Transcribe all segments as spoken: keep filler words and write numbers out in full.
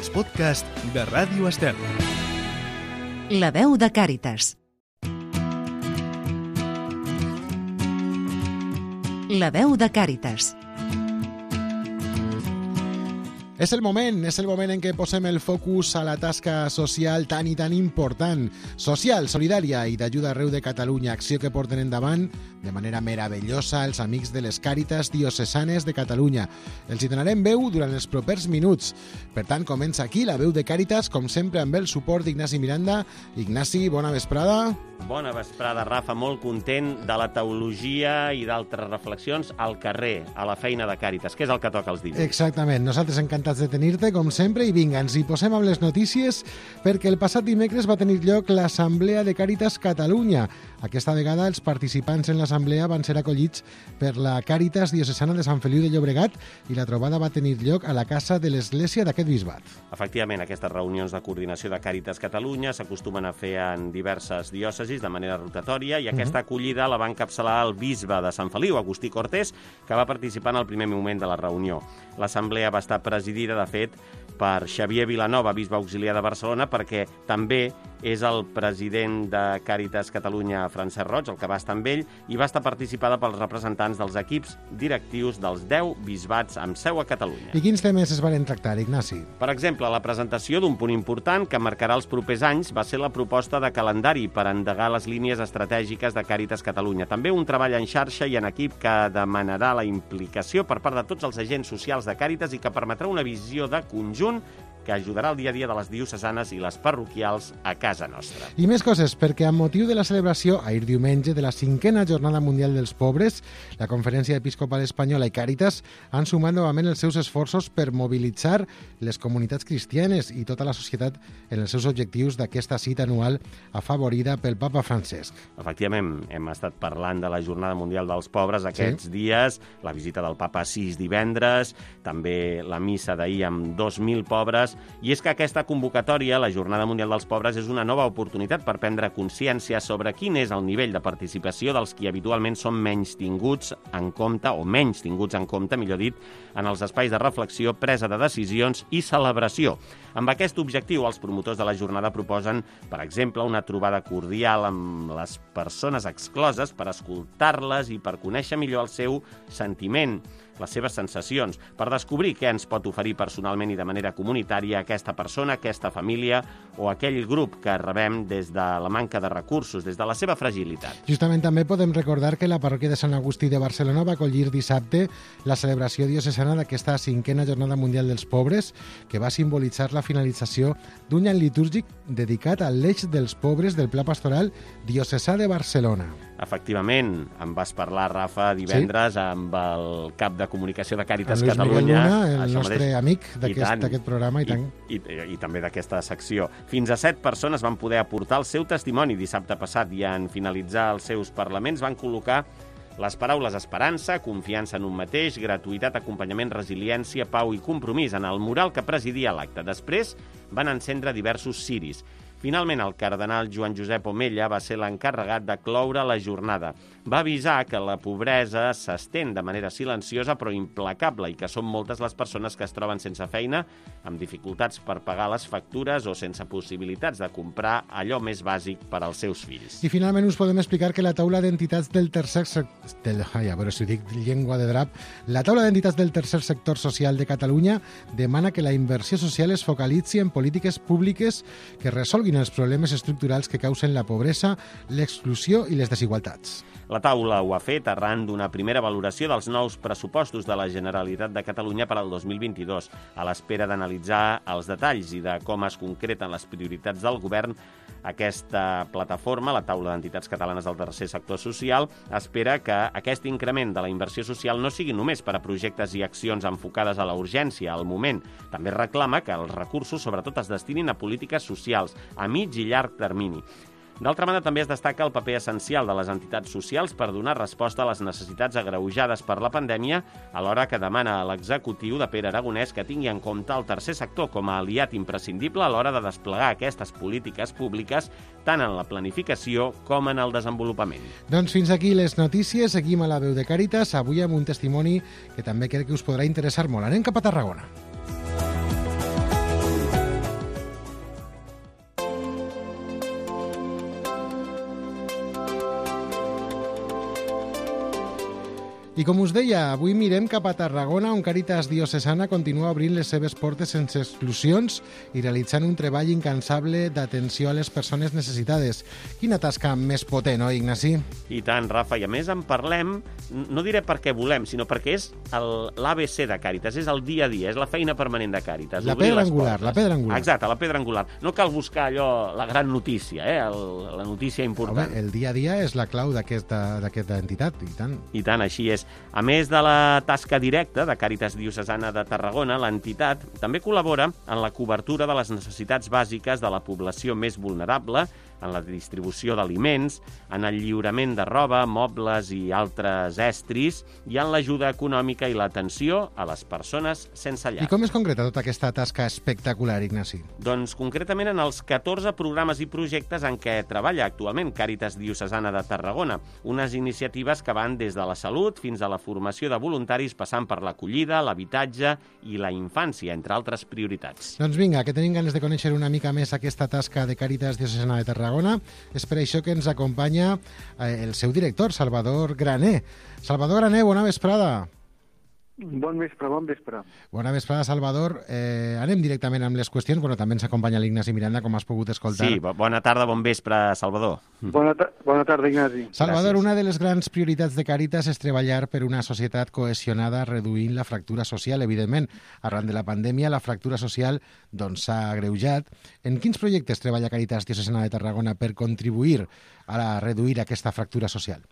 els podcasts de Ràdio Estel. La veu de Càritas. La veu de Càritas. És el moment, és el moment en què posem el focus a la tasca social tan i tan important, social, solidària i d'ajuda arreu de Catalunya, acció que porten endavant de manera meravellosa els amics de les Càritas diocesanes de Catalunya. Els hi donarem veu durant els propers minuts. Per tant, comença aquí la veu de Càritas, com sempre amb el suport d'Ignasi Miranda. Ignasi, bona vesprada. Bona vesprada, Rafa. Molt content de la teologia i d'altres reflexions al carrer, a la feina de Càritas, que és el que toca els dilluns. Exactament. Nosaltres encantats de tenir-te, com sempre, i vinga, ens hi posem amb les notícies, perquè el passat dimecres va tenir lloc l'Assemblea de Càritas Catalunya. Aquesta vegada els participants en l'assemblea van ser acollits per la Càritas diocesana de Sant Feliu de Llobregat i la trobada va tenir lloc a la casa de l'església d'aquest bisbat. Efectivament, aquestes reunions de coordinació de Càritas Catalunya s'acostumen a fer en diverses diòcesis de manera rotatòria i aquesta acollida la va encapçalar el bisbe de Sant Feliu, Agustí Cortés, que va participar en el primer moment de la reunió. L'assemblea va estar presidida, de fet, per Xavier Vilanova, bisbe auxiliar de Barcelona, perquè també és el president de Càritas Catalunya, Francesc Roig, el que va estar amb ell, i va estar participada pels representants dels equips directius dels deu bisbats amb seu a Catalunya. I quins temes es van tractar, Ignasi? Per exemple, la presentació d'un punt important que marcarà els propers anys va ser la proposta de calendari per endegar les línies estratègiques de Càritas Catalunya. També un treball en xarxa i en equip que demanarà la implicació per part de tots els agents socials de Càritas i que permetrà una visió de conjunt que ajudarà el dia a dia de les diocesanes i les parroquials a casa nostra. I més coses, perquè amb motiu de la celebració, ahir diumenge, de la cinquena Jornada Mundial dels Pobres, la Conferència Episcopal Espanyola i Càritas han sumat novament els seus esforços per mobilitzar les comunitats cristianes i tota la societat en els seus objectius d'aquesta cita anual afavorida pel Papa Francesc. Efectivament, hem estat parlant de la Jornada Mundial dels Pobres aquests sí. dies, la visita del Papa a Assís divendres, també la missa d'ahir amb dos mil pobres. I és que aquesta convocatòria, la Jornada Mundial dels Pobres, és una nova oportunitat per prendre consciència sobre quin és el nivell de participació dels qui habitualment són menys tinguts en compte, o menys tinguts en compte, millor dit, en els espais de reflexió, presa de decisions i celebració. Amb aquest objectiu, els promotors de la jornada proposen, per exemple, una trobada cordial amb les persones excloses per escoltar-les i per conèixer millor el seu sentiment, les seves sensacions, per descobrir què ens pot oferir personalment i de manera comunitària aquesta persona, aquesta família o aquell grup que rebem des de la manca de recursos, des de la seva fragilitat. Justament també podem recordar que la parròquia de Sant Agustí de Barcelona va acollir dissabte la celebració diocesana d'aquesta cinquena Jornada Mundial dels Pobres, que va simbolitzar la finalització d'un any litúrgic dedicat a l'eix dels pobres del Pla Pastoral Diocesà de Barcelona. Efectivament, em vas parlar, Rafa, divendres sí? amb el cap de comunicació de Càritas Catalunya. Lluís Miguel Luna, el nostre mateix. amic d'aquest programa. I, tant. I, i, i també d'aquesta secció. Fins a set persones van poder aportar el seu testimoni dissabte passat i en finalitzar els seus parlaments van col·locar les paraules esperança, confiança en un mateix, gratuïtat, acompanyament, resiliència, pau i compromís en el mural que presidia l'acte. Després van encendre diversos ciris. Finalment, el cardenal Joan Josep Omella va ser l'encarregat de cloure la jornada. Va avisar que la pobresa s'estén de manera silenciosa però implacable i que són moltes les persones que es troben sense feina, amb dificultats per pagar les factures o sense possibilitats de comprar allò més bàsic per als seus fills. I finalment us podem explicar que la taula d'entitats del tercer sector... Del... Ai, a veure si ho dic llengua de drap. La taula d'entitats del tercer sector social de Catalunya demana que la inversió social es focalitzi en polítiques públiques que resolguin els problemes estructurals que causen la pobresa, l'exclusió i les desigualtats. La taula ho ha fet arran d'una primera valoració dels nous pressupostos de la Generalitat de Catalunya per al dos mil vint-i-dos, a l'espera d'analitzar els detalls i de com es concreten les prioritats del govern. Aquesta plataforma, la taula d'entitats catalanes del tercer sector social, espera que aquest increment de la inversió social no sigui només per a projectes i accions enfocades a la urgència, al moment. També reclama que els recursos sobretot es destinin a polítiques socials, a mig i llarg termini. D'altra banda, també es destaca el paper essencial de les entitats socials per donar resposta a les necessitats agreujades per la pandèmia, alhora que demana a l'executiu de Pere Aragonès que tingui en compte el tercer sector com a aliat imprescindible a l'hora de desplegar aquestes polítiques públiques tant en la planificació com en el desenvolupament. Doncs fins aquí les notícies. Seguim a la veu de Càritas, avui amb un testimoni que també crec que us podrà interessar molt. Anem cap a Tarragona. I com us deia, avui mirem cap a Tarragona, on Càritas Diocesana continua obrint les seves portes sense exclusions i realitzant un treball incansable d'atenció a les persones necessitades. Quina tasca més potent, oi, Ignasi? I tant, Rafa, i a més en parlem, no diré perquè volem, sinó perquè és l'A B C de Càritas, és el dia a dia, és la feina permanent de Càritas. La pedra angular, la pedra angular. Exacte, la pedra angular. No cal buscar allò, la gran notícia, eh? el, la notícia important. Home, el dia a dia és la clau d'aquesta entitat, i tant. I tant, així és. A més de la tasca directa de Càritas Diocesana de Tarragona, l'entitat també col·labora en la cobertura de les necessitats bàsiques de la població més vulnerable, en la distribució d'aliments, en el lliurament de roba, mobles i altres estris, i en l'ajuda econòmica i l'atenció a les persones sense llar. I com es concreta tota aquesta tasca espectacular, Ignasi? Doncs concretament en els catorze programes i projectes en què treballa actualment Càritas Diocesana de Tarragona, unes iniciatives que van des de la salut fins a la formació de voluntaris, passant per l'acollida, l'habitatge i la infància, entre altres prioritats. Doncs vinga, que tenim ganes de conèixer una mica més aquesta tasca de Càritas Diocesana de Tarragona. És per això que ens acompanya el seu director, Salvador Graner. Salvador Graner, bona vesprada. Bon vespre, bon vespre. Bona vesprada, Salvador. Eh, anem directament amb les qüestions. Bueno, també ens acompanya l'Ignasi Miranda, com has pogut escoltar. Sí, bona tarda, bon vespre, Salvador. Bona, ta bona tarda, Ignasi. Salvador, Gràcies. Una de les grans prioritats de Càritas és treballar per una societat cohesionada reduint la fractura social. Evidentment, arran de la pandèmia, la fractura social doncs, s'ha agreujat. En quins projectes treballa Càritas Diocesana de Tarragona per contribuir a la, reduir aquesta fractura social?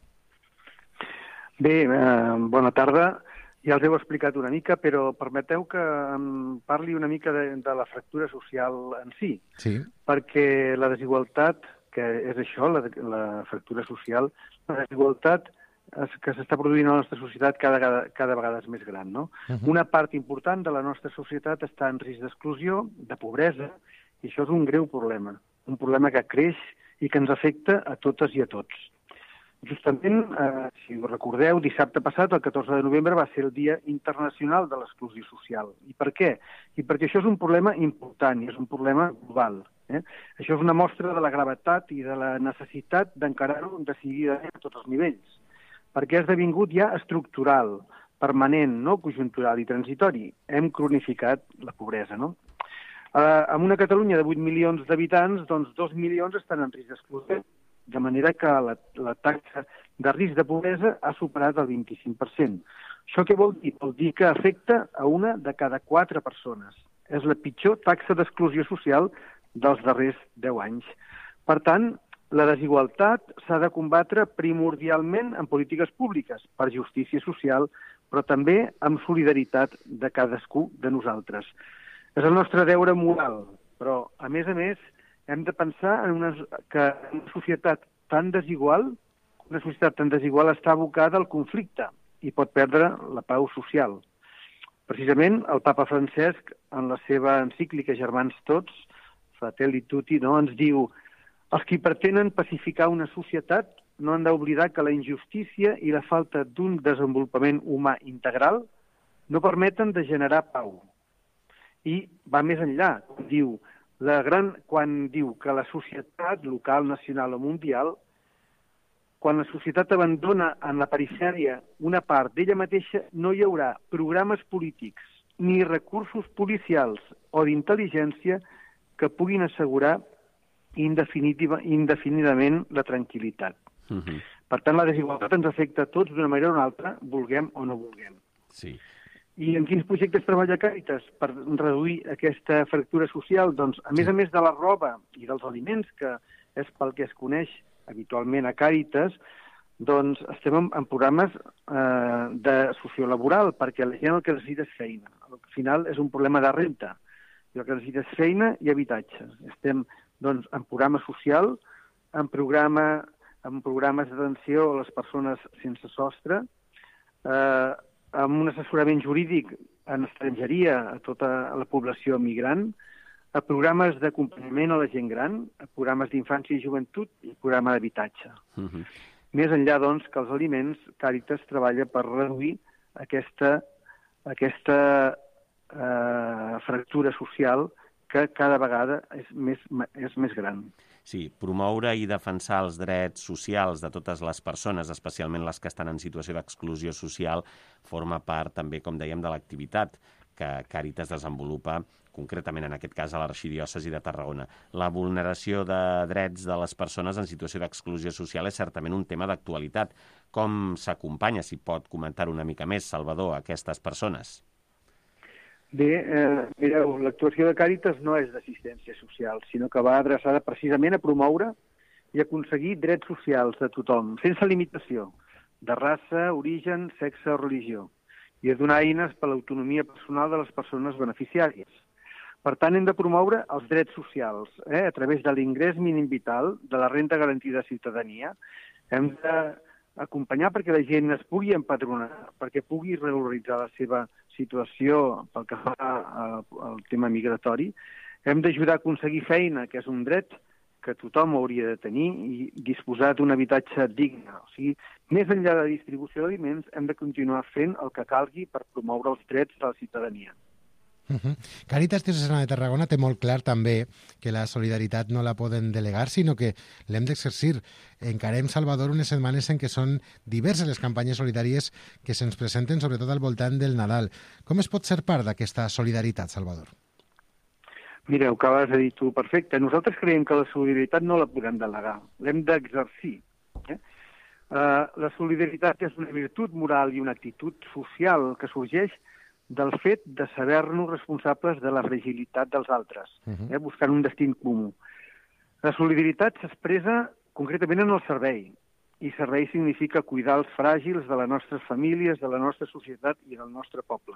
Bé, eh, bona tarda. Ja els heu explicat una mica, però permeteu que em parli una mica de, de la fractura social en si. Sí. Perquè la desigualtat, que és això, la, la fractura social, la desigualtat que s'està produint a la nostra societat cada, cada, cada vegada és més gran, no? Uh -huh. Una part important de la nostra societat està en risc d'exclusió, de pobresa, i això és un greu problema. Un problema que creix i que ens afecta a totes i a tots. Justament, eh, si us recordeu, dissabte passat, el catorze de novembre, va ser el Dia Internacional de l'Exclusió Social. I per què? I perquè això és un problema important i és un problema global. Eh? Això és una mostra de la gravetat i de la necessitat d'encarar-ho decididament a tots els nivells, perquè ha esdevingut ja estructural, permanent, no conjuntural i transitori. Hem cronificat la pobresa, no? Eh, en una Catalunya de vuit milions d'habitants, doncs dos milions estan en risc d'exclusió, de manera que la, la taxa de risc de pobresa ha superat el vint-i-cinc per cent. Això què vol dir? Vol dir que afecta a una de cada quatre persones. És la pitjor taxa d'exclusió social dels darrers deu anys. Per tant, la desigualtat s'ha de combatre primordialment en polítiques públiques, per justícia social, però també amb solidaritat de cadascú de nosaltres. És el nostre deure moral, però, a més a més, hem de pensar en una, que una societat tan desigual, una societat tan desigual està abocada al conflicte i pot perdre la pau social. Precisament, el papa Francesc, en la seva encíclica Germans Tots, Fratelli Tutti, no, ens diu: els qui pretenen pacificar una societat no han d'oblidar que la injustícia i la falta d'un desenvolupament humà integral no permeten de generar pau. I va més enllà, diu, la gran, quan diu que la societat local, nacional o mundial, quan la societat abandona en la perifèria una part d'ella mateixa, no hi haurà programes polítics ni recursos policials o d'intel·ligència que puguin assegurar indefinidament la tranquil·litat. Uh-huh. Per tant, la desigualtat ens afecta a tots d'una manera o una altra, vulguem o no vulguem. Sí. I en quins projectes treballa Càritas per reduir aquesta fractura social? Doncs, a més a més de la roba i dels aliments, que és pel que es coneix habitualment a Càritas, doncs estem en, en programes eh, de sociolaboral, perquè la gent el que necessita és feina. Al final és un problema de renta. I el que necessita és feina i habitatge. Estem doncs, en programa social, en, programa, en programes d'atenció a les persones sense sostre, eh, amb un assessorament jurídic en estrangeria a tota la població migrant, a programes d'acompanyament a la gent gran, a programes d'infància i joventut i programa d'habitatge. Uh-huh. Més enllà, doncs, que els aliments, Càritas treballa per reduir aquesta, aquesta eh, fractura social que cada vegada és més, és més gran. Sí, promoure i defensar els drets socials de totes les persones, especialment les que estan en situació d'exclusió social, forma part també, com dèiem, de l'activitat que Càritas desenvolupa, concretament en aquest cas a l'Arxidiòcesi de Tarragona. La vulneració de drets de les persones en situació d'exclusió social és certament un tema d'actualitat. Com s'acompanya, si pot comentar una mica més, Salvador, a aquestes persones? Bé, eh, mireu, l'actuació de Càritas no és d'assistència social, sinó que va adreçada precisament a promoure i aconseguir drets socials de tothom, sense limitació, de raça, origen, sexe o religió, i a donar eines per a l'autonomia personal de les persones beneficiàries. Per tant, hem de promoure els drets socials, eh, a través de l'ingrés mínim vital, de la renda garantida de ciutadania. Hem d'acompanyar perquè la gent es pugui empadronar, perquè pugui regularitzar la seva situació pel que fa al tema migratori. Hem d'ajudar a aconseguir feina, que és un dret que tothom hauria de tenir, i disposar d'un habitatge digne. O sigui, més enllà de la distribució d'aliments, hem de continuar fent el que calgui per promoure els drets de la ciutadania. Uh -huh. Càritas Diocesana de Tarragona té molt clar també que la solidaritat no la poden delegar, sinó que l'hem d'exercir. Encarem, Salvador, unes setmanes en què són diverses les campanyes solidàries que se'ns presenten, sobretot al voltant del Nadal. Com es pot ser part d'aquesta solidaritat, Salvador? Mira, ho acabes de dir tu, perfecte. Nosaltres creiem que la solidaritat no la podem delegar, l'hem d'exercir. Eh? Uh, la solidaritat és una virtut moral i una actitud social que sorgeix del fet de saber-nos responsables de la fragilitat dels altres, eh, buscant un destí comú. La solidaritat s'expressa concretament en el servei, i servei significa cuidar els fràgils de les nostres famílies, de la nostra societat i del nostre poble.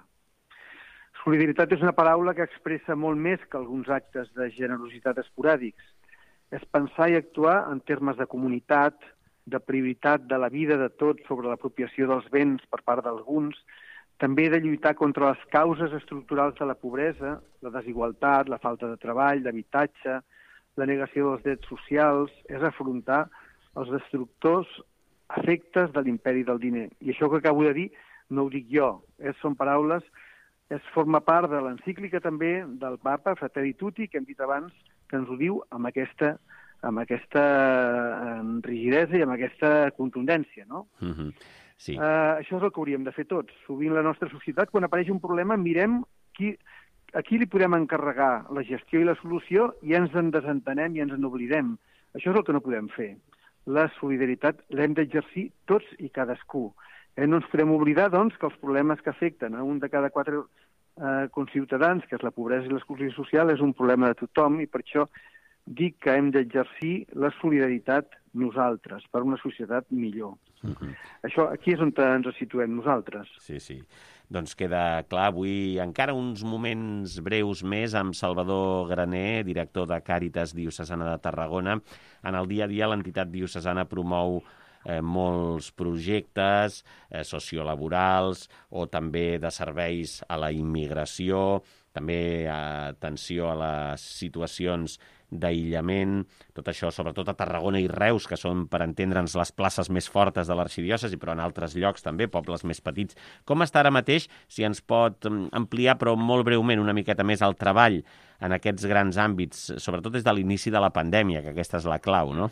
Solidaritat és una paraula que expressa molt més que alguns actes de generositat esporàdics. És pensar i actuar en termes de comunitat, de prioritat de la vida de tots sobre l'apropiació dels béns per part d'alguns, també de lluitar contra les causes estructurals de la pobresa, la desigualtat, la falta de treball, d'habitatge, la negació dels drets socials, és afrontar els destructors efectes de l'imperi del diner. I això que acabo de dir no ho dic jo, és, són paraules, és forma part de l'encíclica també del papa Fratelli Tutti, que hem dit abans, que ens ho diu amb aquesta, amb aquesta rigidesa i amb aquesta contundència, no? Mm-hmm. Sí. Uh, això és el que hauríem de fer tots. Sovint la nostra societat, quan apareix un problema, mirem qui, a qui li podem encarregar la gestió i la solució i ens en desentenem i ens en oblidem. Això és el que no podem fer. La solidaritat l'hem d'exercir tots i cadascú. Eh, no ens podem oblidar, doncs, que els problemes que afecten a un de cada quatre eh, conciutadans, que és la pobresa i l'exclusió social, és un problema de tothom, i per això dic que hem d'exercir la solidaritat nosaltres, per una societat millor. Uh-huh. Això, aquí és on ens situem nosaltres. Sí, sí. Doncs queda clar avui encara uns moments breus més amb Salvador Graner, director de Càritas Diocesana de Tarragona. En el dia a dia l'entitat diocesana promou eh, molts projectes eh, sociolaborals o també de serveis a la immigració, també atenció a les situacions d'aïllament, tot això, sobretot a Tarragona i Reus, que són, per entendre'ns, les places més fortes de l'arxidiòcesi, però en altres llocs també, pobles més petits. Com està ara mateix, si ens pot ampliar, però molt breument, una miqueta més el treball en aquests grans àmbits, sobretot des de l'inici de la pandèmia, que aquesta és la clau, no?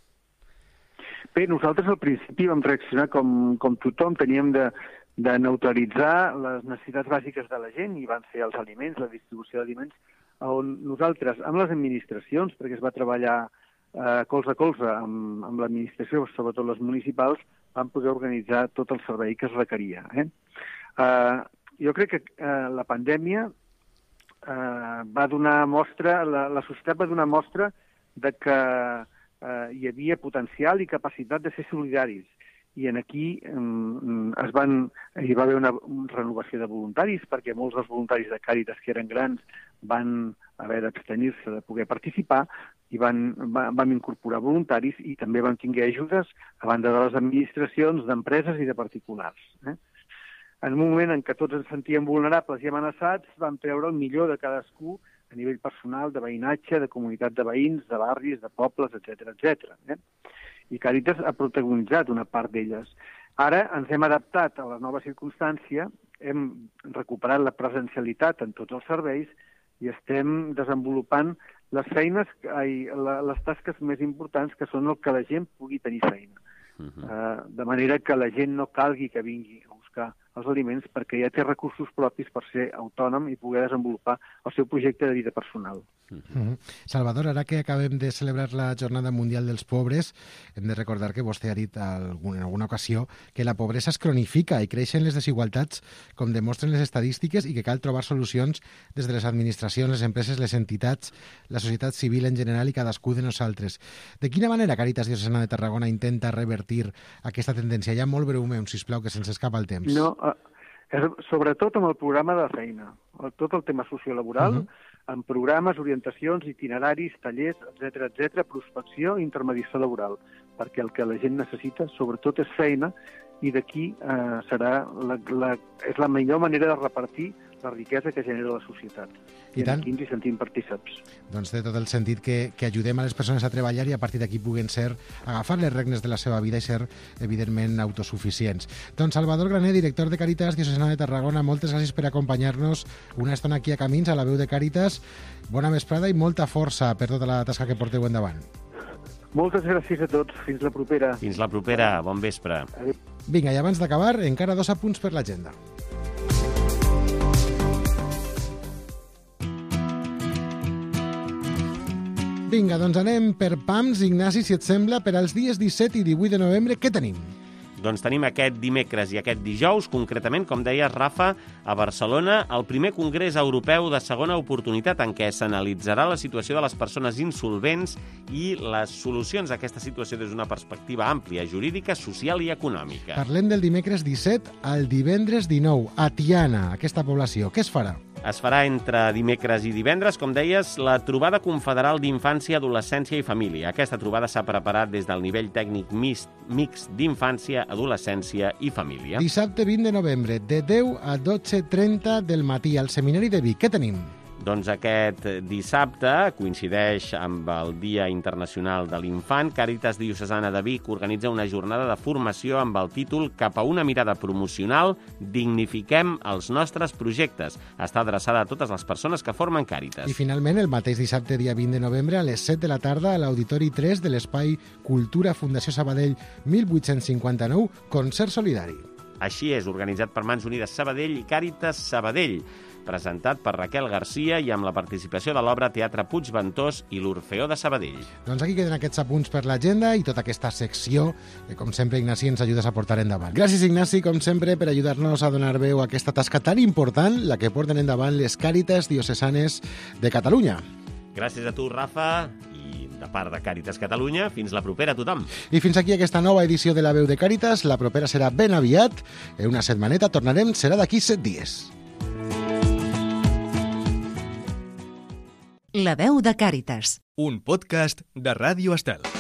Bé, nosaltres al principi vam reaccionar com, com tothom, teníem de, de neutralitzar les necessitats bàsiques de la gent, i van ser els aliments, la distribució d'aliments, on nosaltres, amb les administracions, perquè es va treballar eh, colze a colze amb, amb l'administració, sobretot les municipals, vam poder organitzar tot el servei que es requeria. Eh? Eh, jo crec que eh, la pandèmia eh, va donar mostra, la, la societat va donar mostra de que eh, hi havia potencial i capacitat de ser solidaris. I en aquí eh, es van, hi va haver una, una renovació de voluntaris, perquè molts dels voluntaris de Càritas que eren grans van haver d'abstenir-se de poder participar, i van, va, vam incorporar voluntaris, i també vam tinguer ajudes a banda de les administracions, d'empreses i de particulars. Eh? En un moment en què tots ens sentíem vulnerables i amenaçats, vam treure el millor de cadascú a nivell personal, de veïnatge, de comunitat de veïns, de barris, de pobles, etcètera, etcètera. Eh? I Càritas ha protagonitzat una part d'elles. Ara ens hem adaptat a la nova circumstància, hem recuperat la presencialitat en tots els serveis, i estem desenvolupant les feines, ai, les tasques més importants, que són el que la gent pugui tenir feina. Uh-huh. uh, de manera que la gent no calgui que vingui a buscar els aliments, perquè ja té recursos propis per ser autònom i poder desenvolupar el seu projecte de vida personal. Uh-huh. Salvador, ara que acabem de celebrar la Jornada Mundial dels Pobres, hem de recordar que vostè ha dit algun, en alguna ocasió que la pobresa es cronifica i creixen les desigualtats, com demostren les estadístiques, i que cal trobar solucions des de les administracions, les empreses, les entitats, la societat civil en general i cadascú de nosaltres. De quina manera Càritas Diocesana de Tarragona intenta revertir aquesta tendència? Ja molt breument, sisplau, que se'ns escapa el temps. No, uh, és, sobretot amb el programa de feina, tot el tema sociolaboral, uh-huh. amb programes, orientacions, itineraris, tallers, etcètera, etcètera, prospecció i intermediació laboral, perquè el que la gent necessita, sobretot, és feina, i d'aquí eh, serà la, la, és la millor manera de repartir la riquesa que genera la societat. I, I aquí ens hi sentim partíceps. Doncs té tot el sentit que, que ajudem a les persones a treballar i a partir d'aquí puguen ser, agafar les regnes de la seva vida i ser, evidentment, autosuficients. Doncs Salvador Graner, director de Càritas Diocesana de Tarragona, moltes gràcies per acompanyar-nos una estona aquí a Camins, a la veu de Càritas. Bona vesprada i molta força per tota la tasca que porteu endavant. Moltes gràcies a tots. Fins la propera. Fins la propera. Bon vespre. Adéu. Vinga, i abans d'acabar, encara dos apunts per l'agenda. Vinga, doncs anem per pams, Ignasi, si et sembla, per als dies disset i divuit de novembre. Què tenim? Doncs tenim aquest dimecres i aquest dijous, concretament, com deies, Rafa, a Barcelona, el primer Congrés Europeu de Segona Oportunitat, en què s'analitzarà la situació de les persones insolvents i les solucions a aquesta situació des d'una perspectiva àmplia, jurídica, social i econòmica. Parlem del dimecres disset al divendres dinou, a Tiana, aquesta població. Què es farà? Es farà entre dimecres i divendres, com deies, la trobada confederal d'infància, adolescència i família. Aquesta trobada s'ha preparat des del nivell tècnic mixt d'infància, adolescència i família. Dissabte vint de novembre, de deu a dotze trenta del matí, al Seminari de Vic. Què tenim? Doncs aquest dissabte coincideix amb el Dia Internacional de l'Infant. Càritas Diocesana de Vic organitza una jornada de formació amb el títol Cap a una mirada promocional, dignifiquem els nostres projectes. Està adreçada a totes les persones que formen Càritas. I finalment, el mateix dissabte, dia vint de novembre, a les set de la tarda, a l'Auditori tres de l'Espai Cultura Fundació Sabadell mil vuit-cents cinquanta-nou, concert solidari. Així és, organitzat per Mans Unides Sabadell i Càritas Sabadell, presentat per Raquel Garcia i amb la participació de l'obra Teatre Puigventós i l'Orfeó de Sabadell. Doncs aquí queden aquests apunts per l'agenda i tota aquesta secció que, com sempre, Ignasi, ens ajudes a portar endavant. Gràcies, Ignasi, com sempre, per ajudar-nos a donar veu a aquesta tasca tan important, la que porten endavant les Càritas Diocesanes de Catalunya. Gràcies a tu, Rafa, i de part de Càritas Catalunya, fins la propera a tothom. I fins aquí aquesta nova edició de La Veu de Càritas. La propera serà ben aviat. En una setmaneta tornarem, serà d'aquí set dies. La veu de Càritas. Un podcast de Ràdio Estel.